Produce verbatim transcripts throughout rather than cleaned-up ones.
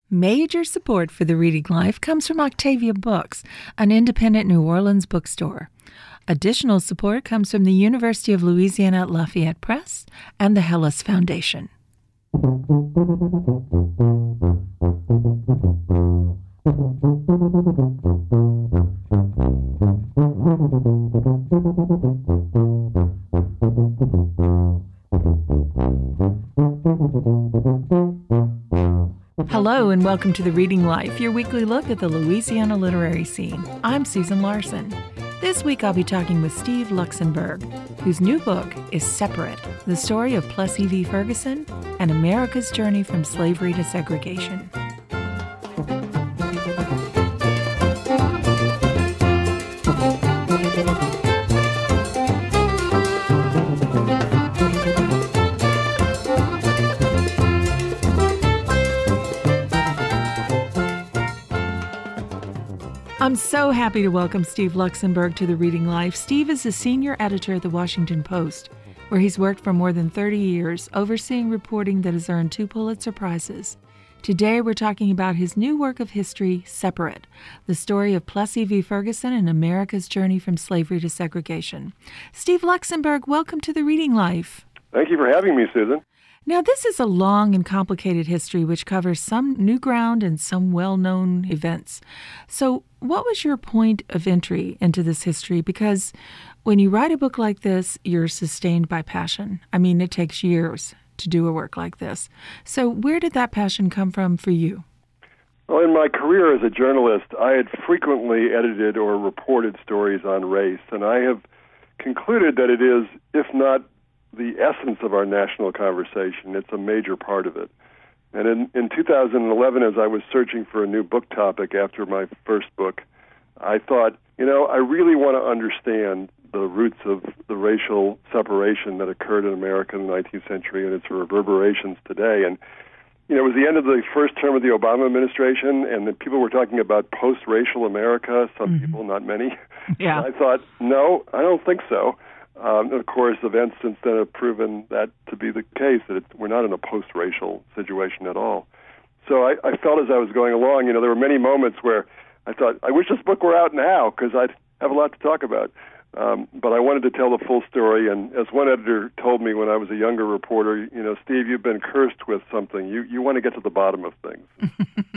Major support for the Reading Life comes from Octavia Books, an independent New Orleans bookstore. Additional support comes from the University of Louisiana at Lafayette Press and the Hellas Foundation. Hello and welcome to The Reading Life, your weekly look at the Louisiana literary scene. I'm Susan Larson. This week I'll be talking with Steve Luxenberg, whose new book is Separate, the story of Plessy v. Ferguson and America's journey from slavery to segregation. I'm so happy to welcome Steve Luxenberg to The Reading Life. Steve is a senior editor at The Washington Post, where he's worked for more than thirty years, overseeing reporting that has earned two Pulitzer Prizes. Today, we're talking about his new work of history, Separate, the story of Plessy v. Ferguson and America's journey from slavery to segregation. Steve Luxenberg, welcome to The Reading Life. Thank you for having me, Susan. Now, this is a long and complicated history which covers some new ground and some well-known events. So what was your point of entry into this history? Because when you write a book like this, you're sustained by passion. I mean, it takes years to do a work like this. So where did that passion come from for you? Well, in my career as a journalist, I had frequently edited or reported stories on race, and I have concluded that it is, if not the essence of our national conversation, it's a major part of it. And in, in two thousand eleven, as I was searching for a new book topic after my first book, I thought, you know, I really want to understand the roots of the racial separation that occurred in America in the nineteenth century and its reverberations today. And, you know, it was the end of the first term of the Obama administration, and the people were talking about post-racial America, some mm-hmm. people, not many. Yeah. And I thought, no, I don't think so. Um, of course, events since then have proven that to be the case, that it, we're not in a post-racial situation at all. So I, I felt as I was going along, you know, there were many moments where I thought, I wish this book were out now because I'd have a lot to talk about. Um, but I wanted to tell the full story, and as one editor told me when I was a younger reporter, you know, Steve, you've been cursed with something. You you want to get to the bottom of things.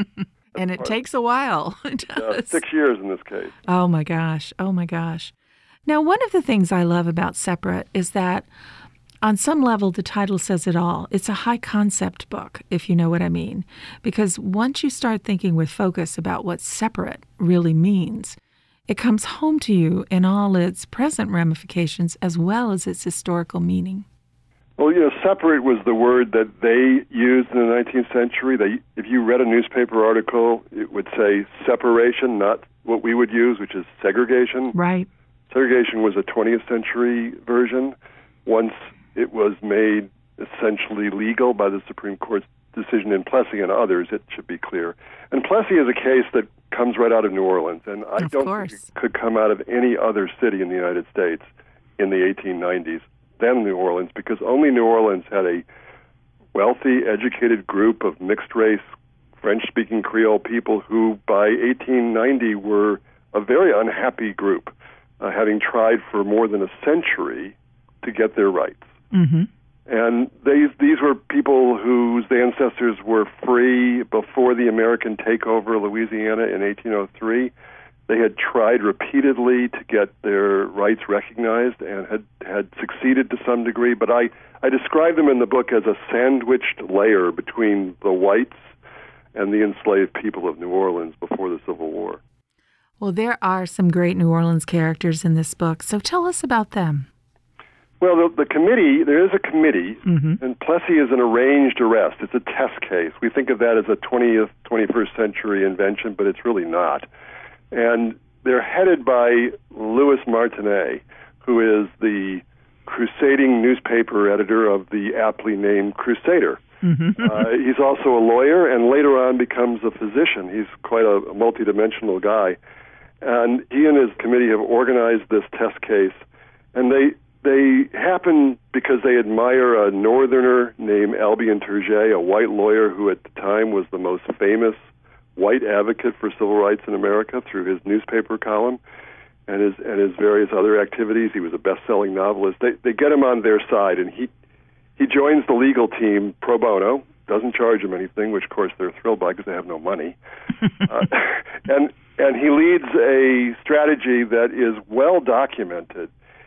And it takes a while. It does. Uh, six years in this case. Oh, my gosh. Oh, my gosh. Now, one of the things I love about Separate is that on some level, the title says it all. It's a high concept book, if you know what I mean, because once you start thinking with focus about what separate really means, it comes home to you in all its present ramifications as well as its historical meaning. Well, you know, separate was the word that they used in the nineteenth century. They, if you read a newspaper article, it would say separation, not what we would use, which is segregation. Right. Segregation was a twentieth century version. Once it was made essentially legal by the Supreme Court's decision in Plessy and others, it should be clear. And Plessy is a case that comes right out of New Orleans, and I of don't course. think it could come out of any other city in the United States in the eighteen nineties than New Orleans, because only New Orleans had a wealthy, educated group of mixed-race, French-speaking Creole people who, by eighteen ninety, were a very unhappy group. Uh, having tried for more than a century to get their rights. Mm-hmm. And these these were people whose ancestors were free before the American takeover of Louisiana in eighteen oh three. They had tried repeatedly to get their rights recognized and had, had succeeded to some degree, but I, I describe them in the book as a sandwiched layer between the whites and the enslaved people of New Orleans before the Civil War. Well, there are some great New Orleans characters in this book, so tell us about them. Well, the, the committee, there is a committee, mm-hmm. and Plessy is an arranged arrest. It's a test case. We think of that as a twentieth, twenty-first century invention, but it's really not. And they're headed by Louis Martinet, who is the crusading newspaper editor of the aptly named Crusader. Mm-hmm. uh, he's also a lawyer, and later on becomes a physician. He's quite a, a multidimensional guy. And he and his committee have organized this test case, and they they happen because they admire a northerner named Albion Turget, a white lawyer who at the time was the most famous white advocate for civil rights in America through his newspaper column and his and his various other activities. He was a best-selling novelist. They they get him on their side, and he he joins the legal team pro bono, doesn't charge them anything, which of course they're thrilled by because they have no money. uh, and and he leads a strategy that is well documented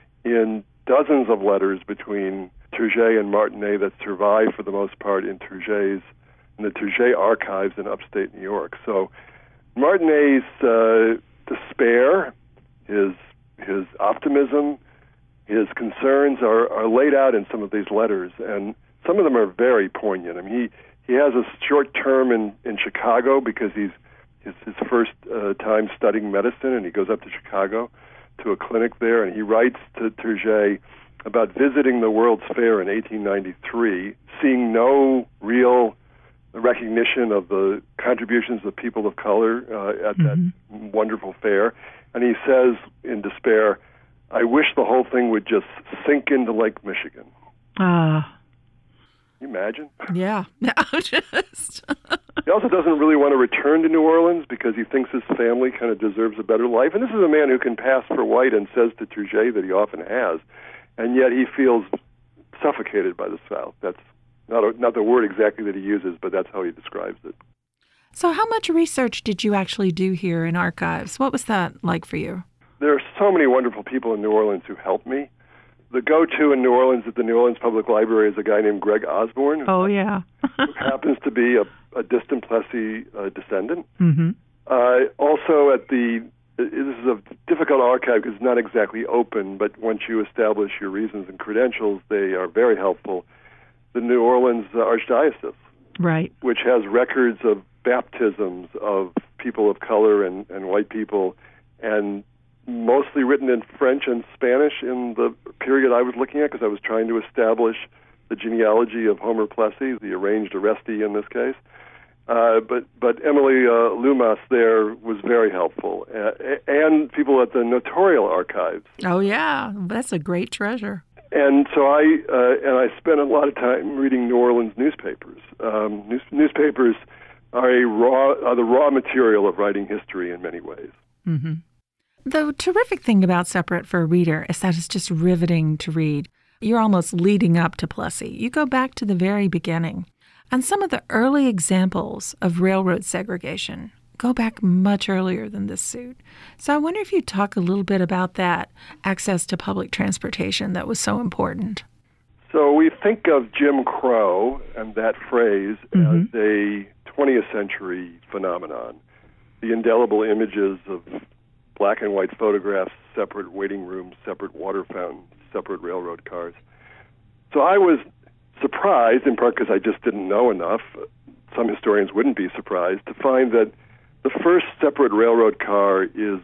in dozens of letters between Turget and Martinet that survive for the most part in Turget's in the Turget archives in upstate New York. So Martinet's uh, despair, his his optimism, his concerns are, are laid out in some of these letters, and some of them are very poignant. I mean, he, he has a short term in, in Chicago because he's his, his first uh, time studying medicine, and he goes up to Chicago to a clinic there, and he writes to Turget about visiting the World's Fair in eighteen ninety-three, seeing no real recognition of the contributions of people of color uh, at mm-hmm. that wonderful fair. And he says in despair, I wish the whole thing would just sink into Lake Michigan. Ah. Uh, Can you imagine? Yeah. Just. He also doesn't really want to return to New Orleans because he thinks his family kind of deserves a better life. And this is a man who can pass for white and says to Turget that he often has. And yet he feels suffocated by the South. That's Not a, not the word exactly that he uses, but that's how he describes it. So how much research did you actually do here in archives? What was that like for you? There are so many wonderful people in New Orleans who helped me. The go-to in New Orleans at the New Orleans Public Library is a guy named Greg Osborne. Oh, yeah. who happens to be a, a distant Plessy uh, descendant. Mm-hmm. Uh, also at the, this is a difficult archive because it's not exactly open, but once you establish your reasons and credentials, they are very helpful. The New Orleans uh, Archdiocese, right, which has records of baptisms of people of color and, and white people, and mostly written in French and Spanish in the period I was looking at because I was trying to establish the genealogy of Homer Plessy, the arranged arrestee in this case. Uh, but but Emily uh, Lumas there was very helpful, uh, and people at the Notarial Archives. Oh, yeah, that's a great treasure. And so I uh, and I spent a lot of time reading New Orleans newspapers. Um, news, newspapers are a raw, are the raw material of writing history in many ways. Mm-hmm. The terrific thing about Separate for a Reader is that it's just riveting to read. You're almost leading up to Plessy. You go back to the very beginning, and some of the early examples of railroad segregation go back much earlier than this suit. So I wonder if you'd talk a little bit about that access to public transportation that was so important. So we think of Jim Crow and that phrase mm-hmm. as a twentieth century phenomenon. The indelible images of black and white photographs, separate waiting rooms, separate water fountains, separate railroad cars. So I was surprised, in part because I just didn't know enough, some historians wouldn't be surprised, to find that the first separate railroad car is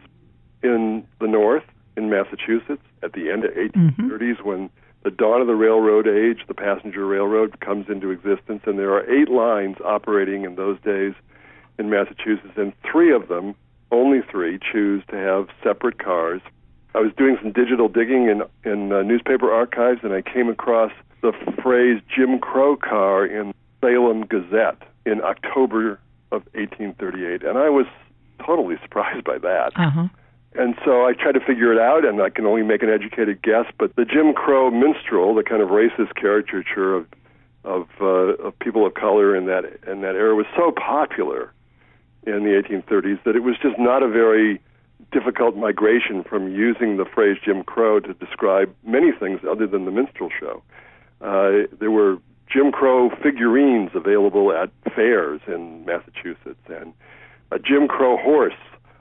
in the north, in Massachusetts, at the end of eighteen thirties, mm-hmm. when the dawn of the railroad age, the passenger railroad, comes into existence, and there are eight lines operating in those days in Massachusetts, and three of them, only three, choose to have separate cars. I was doing some digital digging in, in uh, newspaper archives, and I came across the phrase Jim Crow car in Salem Gazette in October of eighteen thirty-eight, and I was totally surprised by that. Uh-huh. And so I tried to figure it out, and I can only make an educated guess, but the Jim Crow minstrel, the kind of racist caricature of of, uh, of people of color in that in that era, was so popular in the eighteen thirties that it was just not a very difficult migration from using the phrase Jim Crow to describe many things other than the minstrel show. Uh, there were Jim Crow figurines available at fairs in Massachusetts, and a Jim Crow horse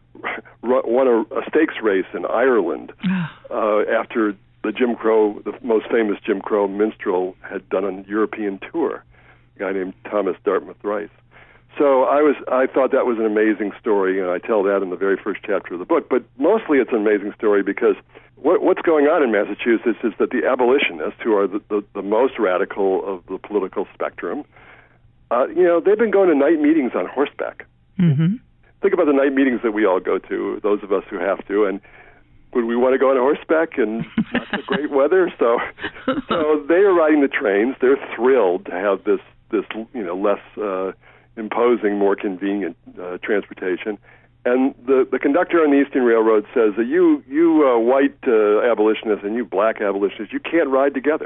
won a, a stakes race in Ireland uh, after the Jim Crow, the most famous Jim Crow minstrel, had done a European tour, a guy named Thomas Dartmouth Rice. So I was, I thought that was an amazing story, and I tell that in the very first chapter of the book. But mostly it's an amazing story because what, what's going on in Massachusetts is that the abolitionists, who are the, the, the most radical of the political spectrum, uh, you know, they've been going to night meetings on horseback. Mm-hmm. Think about the night meetings that we all go to, those of us who have to, and would we want to go on horseback in not so great weather? So, so they are riding the trains. They're thrilled to have this, this you know, less uh, imposing, more convenient uh, transportation. And the, the conductor on the Eastern Railroad says that you, you uh, white uh, abolitionists and you black abolitionists, you can't ride together.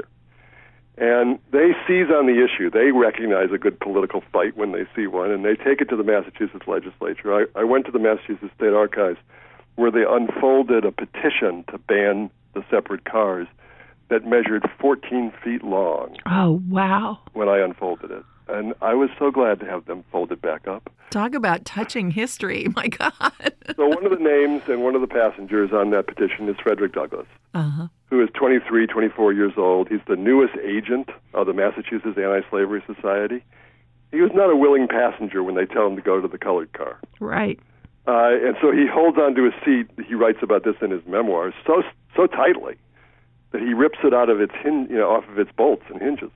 And they seize on the issue. They recognize a good political fight when they see one, and they take it to the Massachusetts legislature. I, I went to the Massachusetts State Archives, where they unfolded a petition to ban the separate cars that measured fourteen feet long. Oh, wow. When I unfolded it. And I was so glad to have them folded back up. Talk about touching history. My God. So one of the names and one of the passengers on that petition is Frederick Douglass, uh-huh. who is twenty-three, twenty-four years old. He's the newest agent of the Massachusetts Anti-Slavery Society. He was not a willing passenger when they tell him to go to the colored car. Right. Uh, and so he holds on to his seat. He writes about this in his memoirs so so tightly that he rips it out of its hin- you know, off of its bolts and hinges.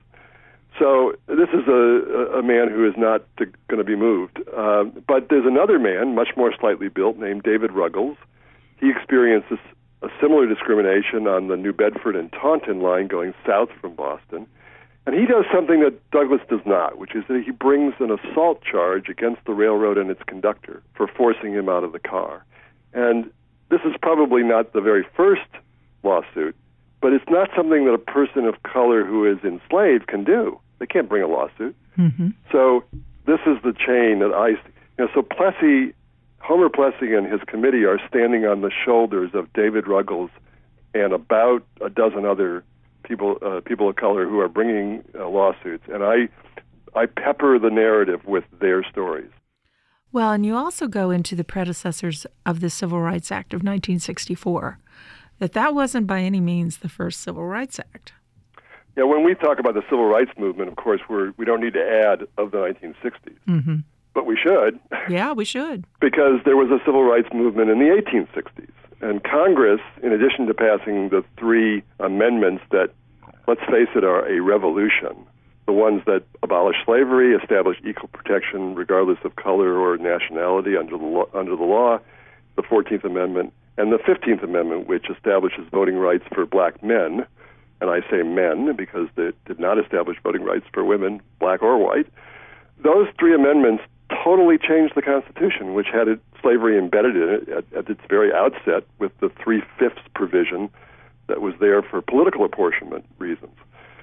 So this is a, a man who is not going to be moved. Uh, but there's another man, much more slightly built, named David Ruggles. He experienced this, a similar discrimination on the New Bedford and Taunton line going south from Boston. And he does something that Douglass does not, which is that he brings an assault charge against the railroad and its conductor for forcing him out of the car. And this is probably not the very first lawsuit, but it's not something that a person of color who is enslaved can do. They can't bring a lawsuit. Mm-hmm. So this is the chain that I, you know, so Plessy, Homer Plessy and his committee are standing on the shoulders of David Ruggles and about a dozen other people, uh, people of color who are bringing uh, lawsuits. And I, I pepper the narrative with their stories. Well, and you also go into the predecessors of the Civil Rights Act of nineteen sixty-four, that that wasn't by any means the first Civil Rights Act. Yeah, when we talk about the Civil Rights Movement, of course, we're, we don't need to add of the nineteen sixties. Mm-hmm. But we should. Yeah, we should. Because there was a Civil Rights Movement in the eighteen sixties. And Congress, in addition to passing the three amendments that, let's face it, are a revolution, the ones that abolish slavery, establish equal protection regardless of color or nationality under the law, under the law, the fourteenth Amendment, and the fifteenth Amendment, which establishes voting rights for black men. And I say men because they did not establish voting rights for women, black or white. Those three amendments totally changed the Constitution, which had it, slavery embedded in it at, at its very outset with the three-fifths provision that was there for political apportionment reasons.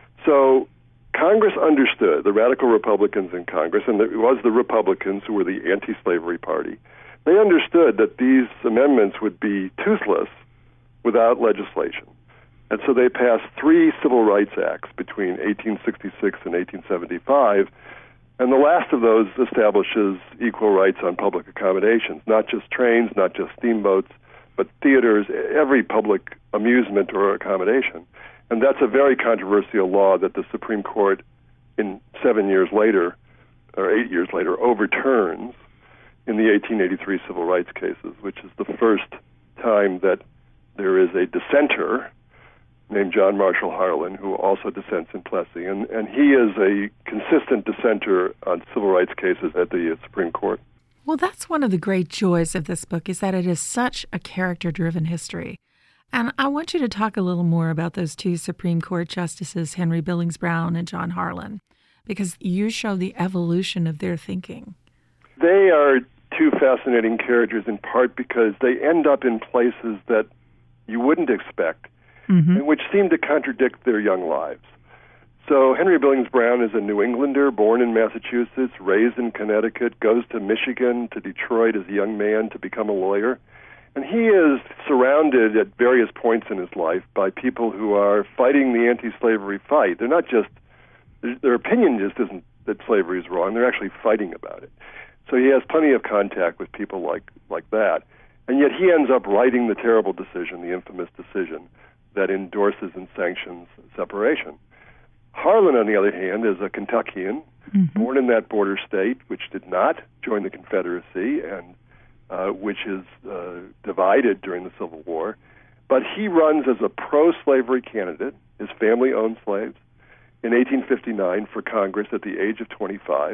So Congress understood, the radical Republicans in Congress, and it was the Republicans who were the anti-slavery party, they understood that these amendments would be toothless without legislation. And so they passed three civil rights acts between eighteen sixty-six and eighteen seventy-five, and the last of those establishes equal rights on public accommodations, not just trains, not just steamboats, but theaters, every public amusement or accommodation. And that's a very controversial law that the Supreme Court, in seven years later, or eight years later, overturns in the eighteen eighty-three civil rights cases, which is the first time that there is a dissenter named John Marshall Harlan, who also dissents in Plessy. And, and he is a consistent dissenter on civil rights cases at the Supreme Court. Well, that's one of the great joys of this book, is that it is such a character-driven history. And I want you to talk a little more about those two Supreme Court justices, Henry Billings Brown and John Harlan, because you show the evolution of their thinking. They are two fascinating characters in part because they end up in places that you wouldn't expect, mm-hmm. and which seem to contradict their young lives. So Henry Billings Brown is a New Englander, born in Massachusetts, raised in Connecticut, goes to Michigan, to Detroit as a young man to become a lawyer. And he is surrounded at various points in his life by people who are fighting the anti-slavery fight. They're not just, their opinion just isn't that slavery is wrong, they're actually fighting about it. So he has plenty of contact with people like, like that. And yet he ends up writing the terrible decision, the infamous decision, that endorses and sanctions separation. Harlan, on the other hand, is a Kentuckian, mm-hmm. born in that border state, which did not join the Confederacy and uh, which is uh, divided during the Civil War. But he runs as a pro-slavery candidate. His family owned slaves in eighteen fifty-nine for Congress at the age of twenty-five.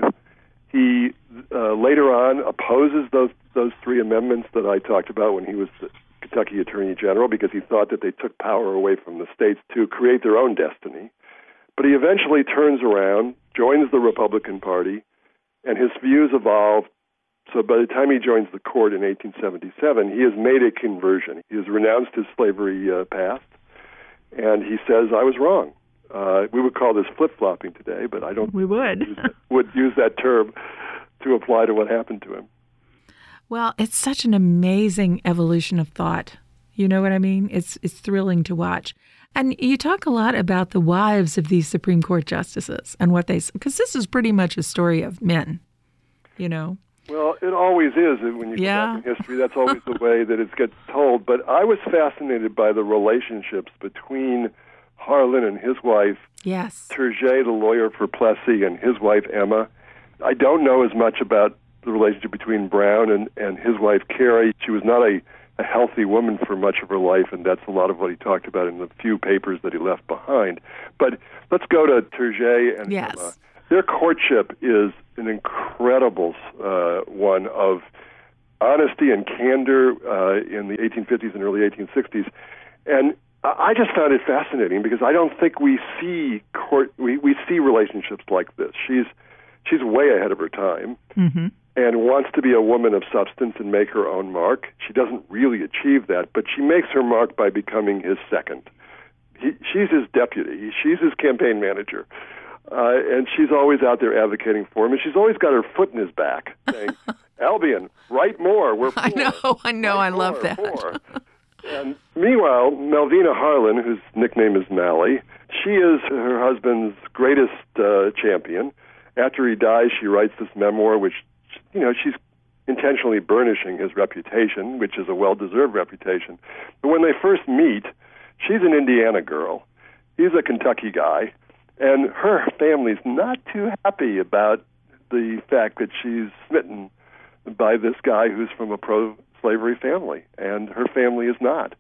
He uh, later on opposes those those three amendments that I talked about when he was Kentucky Attorney General because he thought that they took power away from the states to create their own destiny. But he eventually turns around, joins the Republican Party, and his views evolve. So by the time he joins the court in eighteen seventy-seven, he has made a conversion. He has renounced his slavery uh, past, and he says, I was wrong. Uh, we would call this flip-flopping today, but I don't we would. use that, would use that term to apply to what happened to him. Well, it's such an amazing evolution of thought. You know what I mean? It's it's thrilling to watch. And you talk a lot about the wives of these Supreme Court justices and what they, because this is pretty much a story of men, you know? Well, it always is. When you go yeah. back in history, that's always the way that it gets told. But I was fascinated by the relationships between Harlan and his wife, yes, Turget, the lawyer for Plessy, and his wife, Emma. I don't know as much about the relationship between Brown and, and his wife, Carrie. She was not a, a healthy woman for much of her life, and that's a lot of what he talked about in the few papers that he left behind. But let's go to Turget and yes. Emma. Their courtship is an incredible uh, one of honesty and candor uh, in the eighteen fifties and early eighteen sixties. And I just found it fascinating because I don't think we see court we, we see relationships like this. She's she's way ahead of her time mm-hmm. and wants to be a woman of substance and make her own mark. She doesn't really achieve that, but she makes her mark by becoming his second. He, she's his deputy. She's his campaign manager. Uh, and she's always out there advocating for him, and she's always got her foot in his back, saying, Albion, write more, we're poor. I know, I know, write I love more, that. Poor. And meanwhile, Melvina Harlan, whose nickname is Mally, she is her husband's greatest uh, champion. After he dies, she writes this memoir, which, you know, she's intentionally burnishing his reputation, which is a well-deserved reputation. But when they first meet, she's an Indiana girl. He's a Kentucky guy. And her family's not too happy about the fact that she's smitten by this guy who's from a pro-slavery family, and her family is not.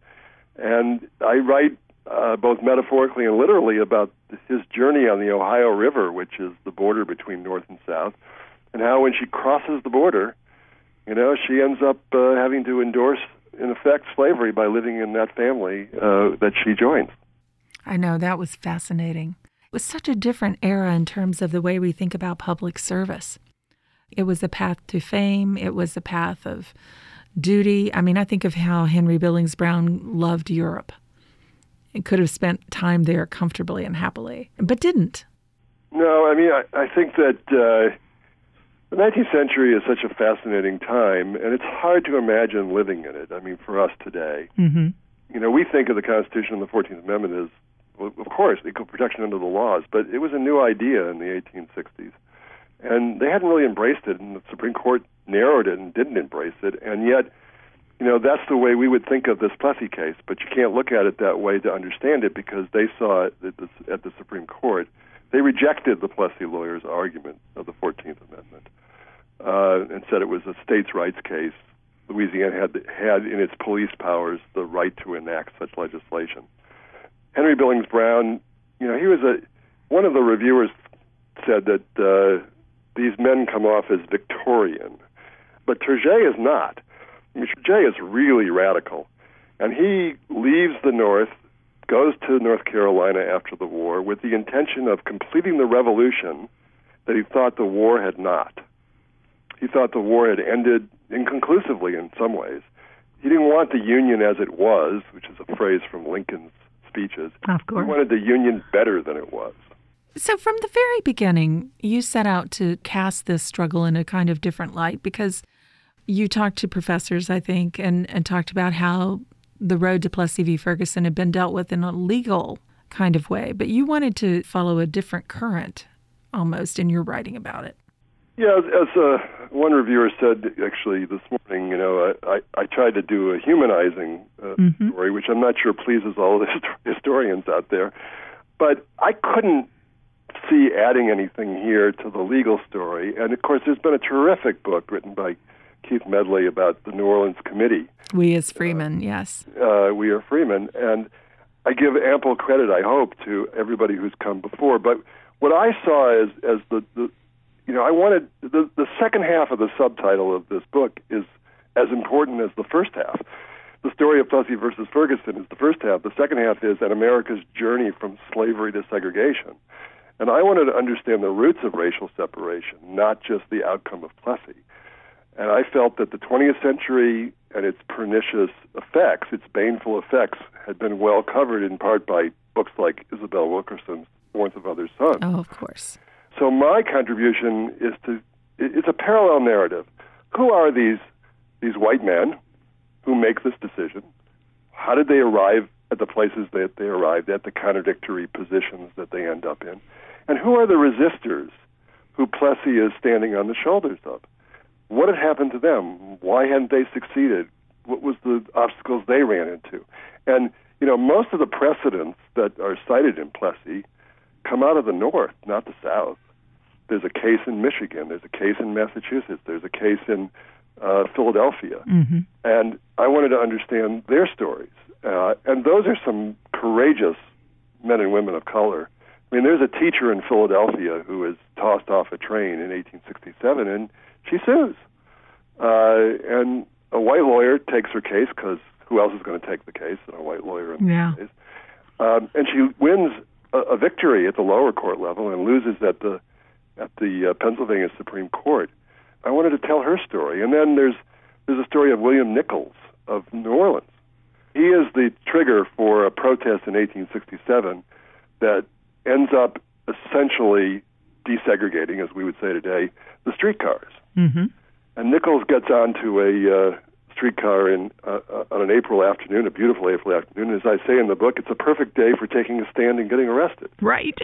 And I write uh, both metaphorically and literally about his journey on the Ohio River, which is the border between North and South, and how when she crosses the border, you know, she ends up uh, having to endorse, in effect, slavery by living in that family uh, that she joins. I know, that was fascinating. It was such a different era in terms of the way we think about public service. It was a path to fame. It was a path of duty. I mean, I think of how Henry Billings Brown loved Europe and could have spent time there comfortably and happily, but didn't. No, I mean, I, I think that uh, the nineteenth century is such a fascinating time, and it's hard to imagine living in it. I mean, for us today. Mm-hmm. You know, we think of the Constitution and the fourteenth Amendment as, well, of course, equal protection under the laws, but it was a new idea in the eighteen sixties. And they hadn't really embraced it, and the Supreme Court narrowed it and didn't embrace it. And yet, you know, that's the way we would think of this Plessy case, but you can't look at it that way to understand it because they saw it at the, at the Supreme Court. They rejected the Plessy lawyers' argument of the fourteenth Amendment uh, and said it was a states' rights case. Louisiana had, had in its police powers the right to enact such legislation. Henry Billings Brown, you know, he was a, one of the reviewers said that uh, these men come off as Victorian, but Turget is not. I mean, Turget is really radical, and he leaves the North, goes to North Carolina after the war with the intention of completing the revolution that he thought the war had not. He thought the war had ended inconclusively in some ways. He didn't want the Union as it was, which is a phrase from Lincoln's speeches. Of course. He wanted the Union better than it was. So from the very beginning, you set out to cast this struggle in a kind of different light because you talked to professors, I think, and, and talked about how the road to Plessy v. Ferguson had been dealt with in a legal kind of way. But you wanted to follow a different current almost in your writing about it. Yeah, as, as uh, one reviewer said actually this morning, you know, I, I, I tried to do a humanizing uh, mm-hmm. story, which I'm not sure pleases all the historians out there. But I couldn't see adding anything here to the legal story. And, of course, there's been a terrific book written by Keith Medley about the New Orleans Committee. We as Freemen, uh, yes. Uh, we are Freemen. And I give ample credit, I hope, to everybody who's come before. But what I saw as, as the, the, you know, I wanted, the, the second half of the subtitle of this book is as important as the first half. the story of Plessy versus Ferguson is the first half. The second half is An America's Journey from Slavery to Segregation. And I wanted to understand the roots of racial separation, not just the outcome of Plessy. And I felt that the twentieth century and its pernicious effects, its baneful effects, had been well covered in part by books like Isabel Wilkerson's Warmth of Other Suns. Oh, of course. So my contribution is to, it's a parallel narrative. Who are these these white men who make this decision? How did they arrive at the places that they arrived at, the contradictory positions that they end up in? And who are the resistors who Plessy is standing on the shoulders of? What had happened to them? Why hadn't they succeeded? What was the obstacles they ran into? And, you know, most of the precedents that are cited in Plessy come out of the North, not the South. There's a case in Michigan. There's a case in Massachusetts. There's a case in uh, Philadelphia. Mm-hmm. And I wanted to understand their stories. Uh, and those are some courageous men and women of color. I mean, there's a teacher in Philadelphia who is tossed off a train in eighteen sixty-seven, and she sues. Uh, and a white lawyer takes her case, because who else is going to take the case than a white lawyer in yeah. this case? Um, and she wins a, a victory at the lower court level and loses at the at the uh, Pennsylvania Supreme Court. I wanted to tell her story. And then there's there's a story of William Nichols of New Orleans. He is the trigger for a protest in eighteen sixty-seven that ends up essentially desegregating, as we would say today, the streetcars. Mm-hmm. And Nichols gets onto a uh, streetcar in uh, uh, on an April afternoon, a beautiful April afternoon. As I say in the book, it's a perfect day for taking a stand and getting arrested. Right.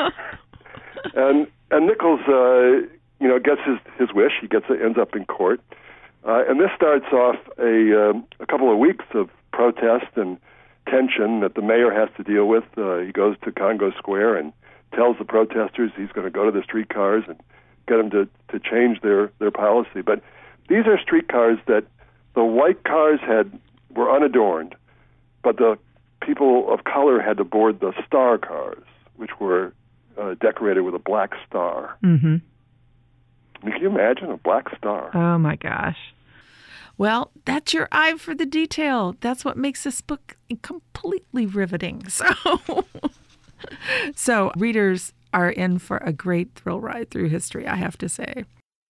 and and Nichols, uh, you know, gets his, his wish. He gets ends up in court, uh, and this starts off a um, a couple of weeks of protest and tension that the mayor has to deal with. Uh, he goes to Congo Square and tells the protesters he's going to go to the streetcars and get them to, to change their, their policy. But these are streetcars that the white cars had were unadorned, but the people of color had to board the star cars, which were uh, decorated with a black star. Mm-hmm. I mean, can you imagine a black star? Oh, my gosh. Well, that's your eye for the detail. That's what makes this book completely riveting. So, so readers are in for a great thrill ride through history, I have to say.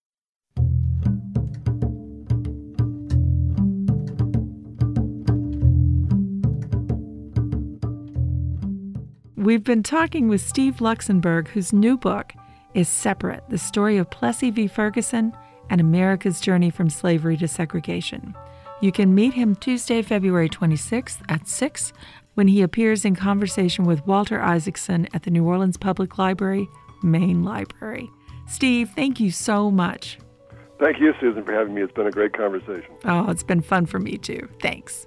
We've been talking with Steve Luxenberg, whose new book is Separate, the story of Plessy v. Ferguson and America's Journey from Slavery to Segregation. You can meet him Tuesday, February twenty-sixth at six when he appears in conversation with Walter Isaacson at the New Orleans Public Library, Main Library. Steve, thank you so much. Thank you, Susan, for having me. It's been a great conversation. Oh, it's been fun for me, too. Thanks.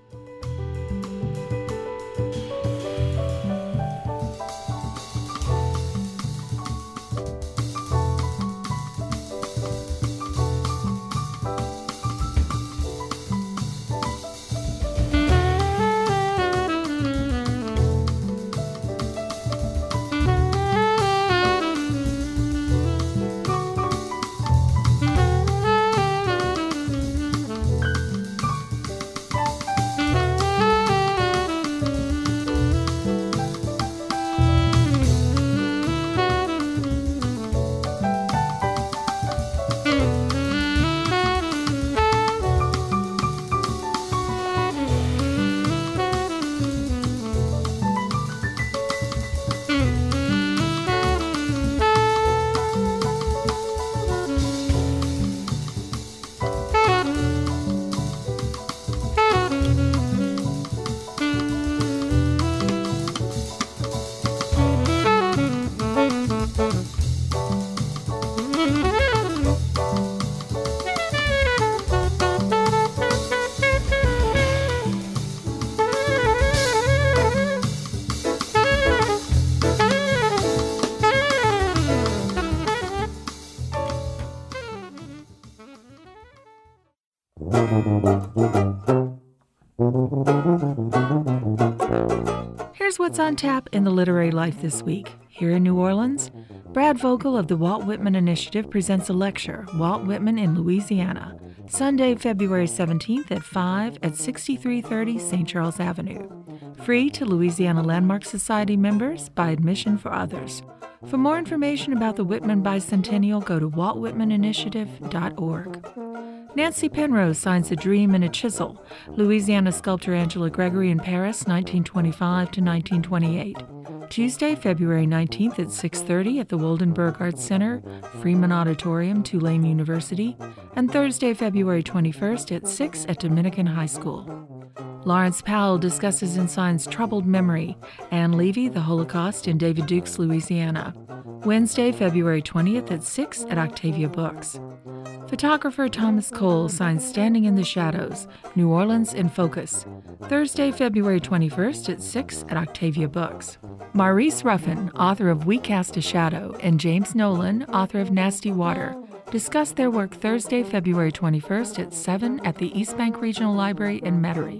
Here's what's on tap in the literary life this week. Here in New Orleans, Brad Vogel of the Walt Whitman Initiative presents a lecture, Walt Whitman in Louisiana, Sunday, February seventeenth at five at sixty-three thirty Saint Charles Avenue. Free to Louisiana Landmark Society members, by admission for others. For more information about the Whitman Bicentennial, go to walt whitman initiative dot org. Nancy Penrose signs A Dream and a Chisel, Louisiana sculptor Angela Gregory in Paris, nineteen twenty-five to nineteen twenty-eight. Tuesday, February nineteenth at six thirty at the Woldenberg Arts Center, Freeman Auditorium, Tulane University, and Thursday, February twenty-first at six at Dominican High School. Lawrence Powell discusses and signs Troubled Memory, Anne Levy, The Holocaust in David Dukes, Louisiana. Wednesday, February twentieth at six at Octavia Books. Photographer Thomas Cole signs Standing in the Shadows, New Orleans in Focus. Thursday, February twenty-first at six at Octavia Books. Maurice Ruffin, author of We Cast a Shadow, and James Nolan, author of Nasty Water, discuss their work Thursday, February twenty-first at seven at the East Bank Regional Library in Metairie.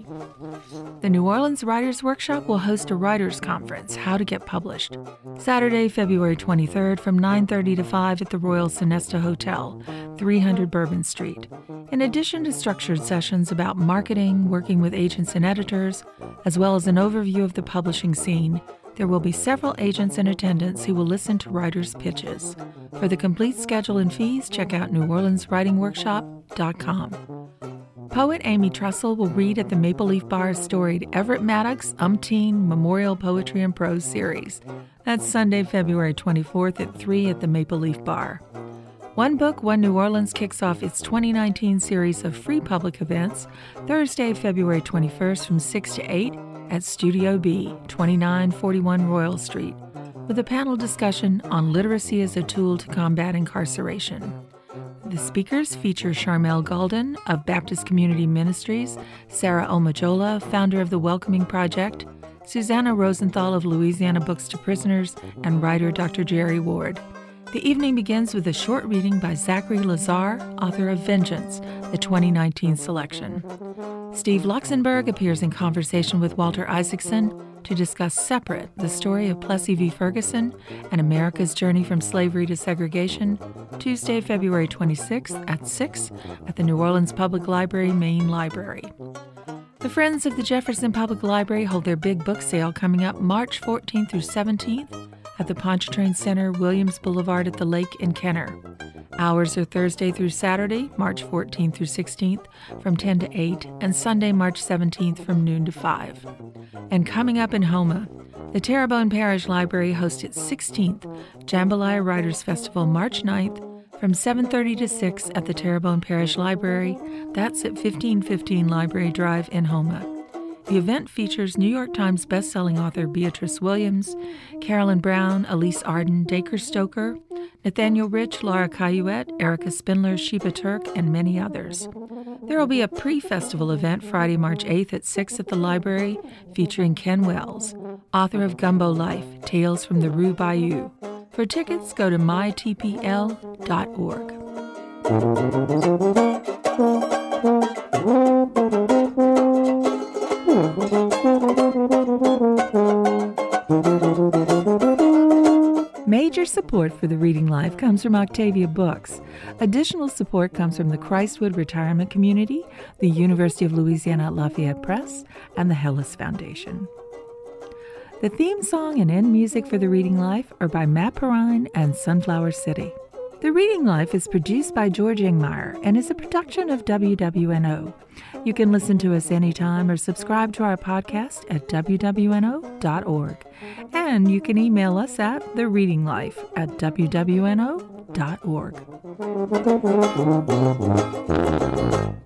The New Orleans Writers Workshop will host a writers' conference, How to Get Published, Saturday, February twenty-third from nine thirty to five at the Royal Sonesta Hotel, three hundred Bourbon Street. In addition to structured sessions about marketing, working with agents and editors, as well as an overview of the publishing scene, there will be several agents in attendance who will listen to writers' pitches. For the complete schedule and fees, check out new orleans writing workshop dot com. Poet Amy Trussell will read at the Maple Leaf Bar's storied Everett Maddox Umpteen Memorial Poetry and Prose Series. That's Sunday, February twenty-fourth at three at the Maple Leaf Bar. One Book, One New Orleans kicks off its twenty nineteen series of free public events Thursday, February twenty-first from six to eight at Studio B, twenty-nine forty-one Royal Street, with a panel discussion on literacy as a tool to combat incarceration. The speakers feature Charmel Golden of Baptist Community Ministries, Sarah Omajola, founder of the Welcoming Project, Susanna Rosenthal of Louisiana Books to Prisoners, and writer Doctor Jerry Ward. The evening begins with a short reading by Zachary Lazar, author of Vengeance, the twenty nineteen selection. Steve Luxenberg appears in conversation with Walter Isaacson to discuss Separate, the story of Plessy v. Ferguson and America's journey from slavery to segregation, Tuesday, February twenty-sixth at six at the New Orleans Public Library Main Library. The Friends of the Jefferson Public Library hold their big book sale coming up March fourteenth through seventeenth at the Pontchartrain Center, Williams Boulevard at the Lake in Kenner. Hours are Thursday through Saturday, March fourteenth through sixteenth, from ten to eight, and Sunday, March seventeenth, from noon to five. And coming up in Houma, the Terrebonne Parish Library hosts its sixteenth Jambalaya Writers Festival March ninth from seven thirty to six at the Terrebonne Parish Library. That's at fifteen fifteen Library Drive in Houma. The event features New York Times bestselling author Beatrice Williams, Carolyn Brown, Elise Arden, Dacre Stoker, Nathaniel Rich, Laura Cayuette, Erica Spindler, Sheba Turk, and many others. There will be a pre-festival event Friday, March eighth at six at the library featuring Ken Wells, author of Gumbo Life, Tales from the Rue Bayou. For tickets, go to my t p l dot org. Major support for the Reading Life comes from Octavia Books. Additional support comes from the Christwood Retirement Community, the University of Louisiana at Lafayette Press, and the Hellis Foundation. The theme song and end music for the Reading Life are by Matt Perrine and Sunflower City. The Reading Life is produced by George Ingmeyer and is a production of W W N O. You can listen to us anytime or subscribe to our podcast at w w n o dot org. And you can email us at the reading life at w w n o dot org.